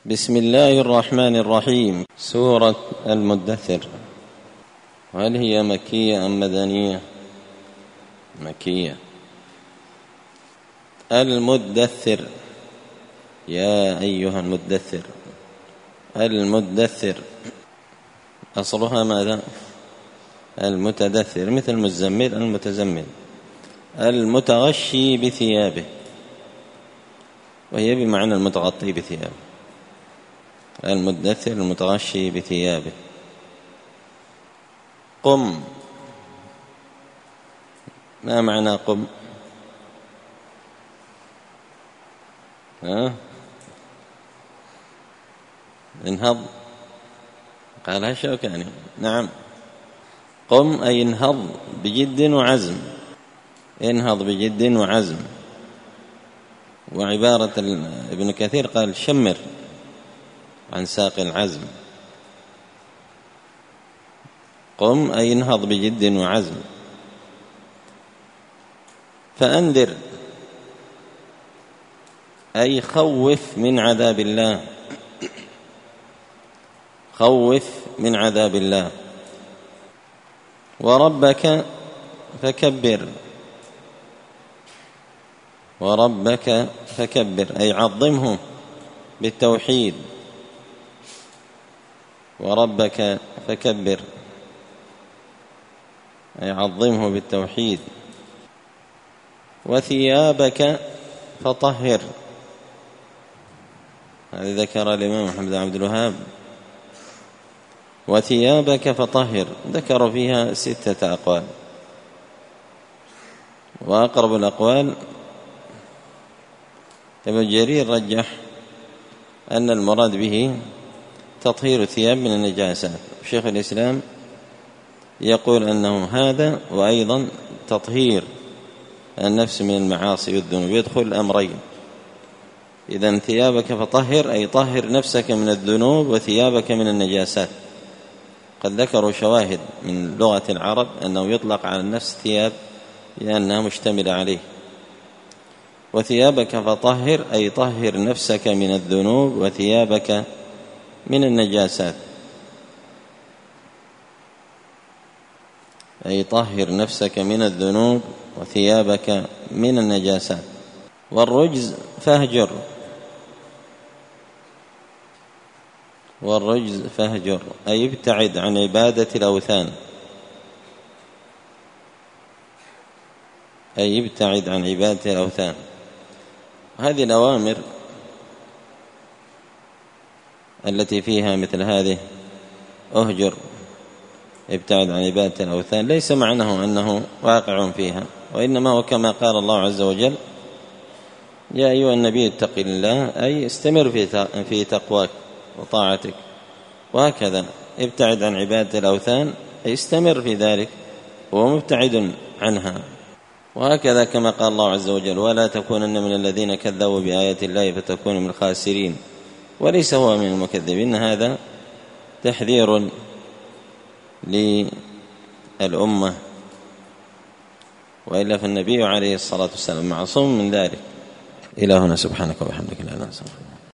بسم الله الرحمن الرحيم. سورة المدثر، هل هي مكية أم مدنية؟ مكية. المدثر، يا أيها المدثر. المدثر أصلها ماذا؟ المتدثر، مثل المزمل المتزمل. المتغشي بثيابه، وهي بمعنى المتغطي بثيابه. المدثر المتغشي بثيابه. قم، ما معنى قم؟ انهض، قالها الشوكاني. نعم، قم أي انهض بجد وعزم. انهض بجد وعزم. وعبارة ابن كثير قال شمر عن ساق العزم. قم أي انهض بجد وعزم. فأنذر أي خوف من عذاب الله. خوف من عذاب الله. وربك فكبر. وربك فكبر أي عظمه بالتوحيد. وربك فكبر أي عظمه بالتوحيد. وثيابك فطهر، هذا ذكر الإمام محمد عبد الوهاب. وثيابك فطهر، ذكر فيها 6 أقوال، وأقرب الأقوال ابن جرير رجح أن المراد به تطهير الثياب من النجاسات. شيخ الإسلام يقول أنه هذا، وأيضا تطهير النفس من المعاصي والذنوب، يدخل الأمرين. إذن ثيابك فطهر أي طهر نفسك من الذنوب وثيابك من النجاسات. قد ذكروا شواهد من لغة العرب أنه يطلق على النفس ثياب لأنها مشتملة عليه. وثيابك فطهر أي طهر نفسك من الذنوب وثيابك من النجاسات، أي طهر نفسك من الذنوب وثيابك من النجاسات. والرجز فاهجر. والرجز فاهجر أي ابتعد عن عبادة الأوثان. أي ابتعد عن عبادة الأوثان. هذه الأوامر التي فيها مثل هذه أهجر، ابتعد عن عبادة الأوثان، ليس معناه أنه واقع فيها، وإنما هو كما قال الله عز وجل: يا أيها النبي اتق الله، أي استمر في تقواك وطاعتك. وهكذا ابتعد عن عبادة الأوثان أي استمر في ذلك ومبتعد عنها. وهكذا كما قال الله عز وجل: ولا تكونن من الذين كذبوا بآيات الله فتكونوا من الخاسرين. وليس هو من المكذبين. هذا تحذير للأمة، وإلا فالنبي عليه الصلاة والسلام معصوم من ذلك. إلى هنا، سبحانك وبحمدك لا إله إلا أنت.